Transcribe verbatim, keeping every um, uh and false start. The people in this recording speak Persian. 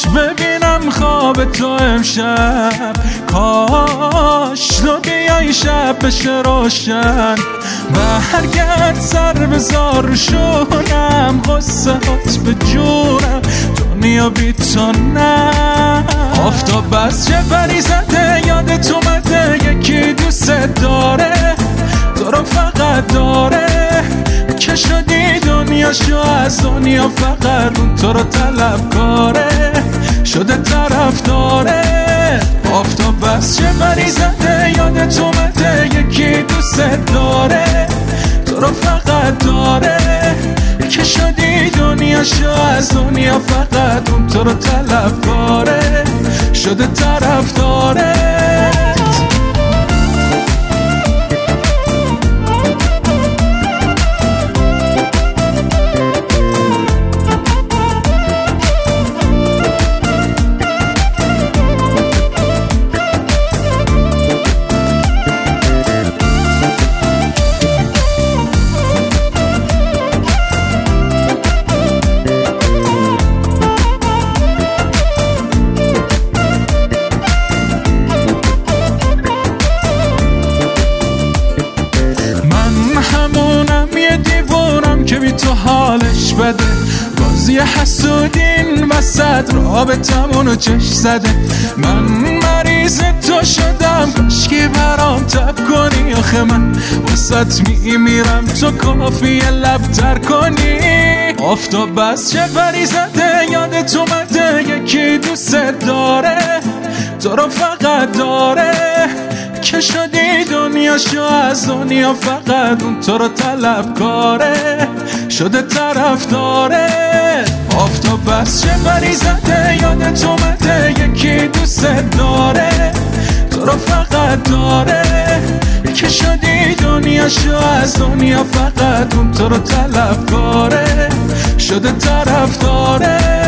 کاش ببینم خواب تو امشب، کاش تو بیای شب بشه روشن. برگرد سر بذار رو شونم، غصه هات به جونم، دنیا بی تو نه. آفتاب بس چه پری زده یادت اومده، یکی دوست داره تو رو فقط داره، که شدی دنیاشو از دنیا فقط اون تو رو طلب کاره، شده طرف داره. آفتاب بس چه پری زده یادت اومده، یکی دوست داره تو رو فقط داره، که شدی دنیاشو از دنیا فقط اون تو رو طلب کاره، شده طرف داره. که بی تو حالش بده، بازی حسودین وسط رابطمونو چش زده. من مریض تو شدم کاشکی برام تب کنی، آخه من وسط میمیرم تو کافیه لب تر کنی. آفتاب بس چه پری زده یادت اومده، یکی دوست داره تو رو فقط داره، که شدی دنیاشو از دنیا فقط اون تو رو طلب کاره، شده طرف داره. آفتاب بس چه پری زده یادت اومده، یکی دوست داره تو رو فقط داره، که شدی دنیاشو از دنیا فقط اون تو رو طلب کاره، شده طرف داره.